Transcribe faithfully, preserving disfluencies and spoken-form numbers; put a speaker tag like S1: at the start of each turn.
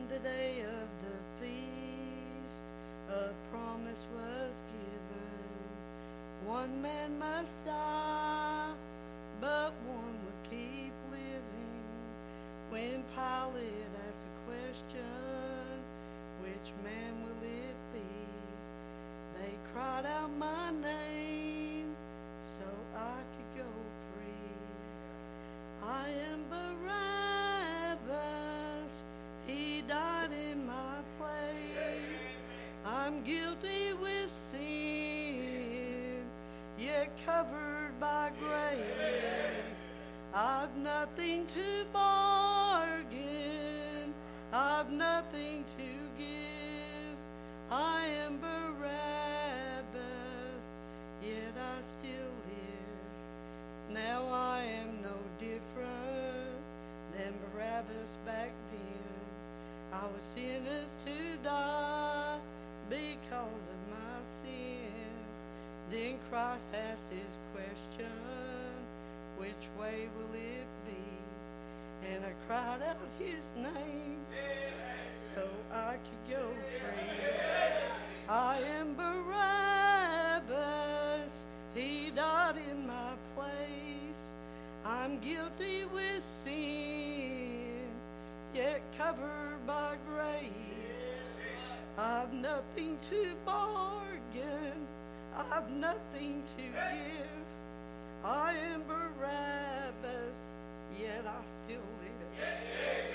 S1: the day of the feast, a promise was given. One man must die, but one would keep living. When Pilate asked the question, which man will it be? They cried out my name, so I could go free. I am Barabbas, he died in my place. I'm guilty with sin, yet covered by grace. I've nothing to bargain, I've nothing to give. I am Barabbas, yet I still live. Now I am no different than Barabbas back then. I was sentenced to die because of my sin. Then Christ asked his question, which way will it be? And I cried out his name so I could go free. I am Barabbas, he died in my place. I'm guilty with sin, yet covered by grace. I've nothing to bargain, I've nothing to give. I am Barabbas, yet I still live.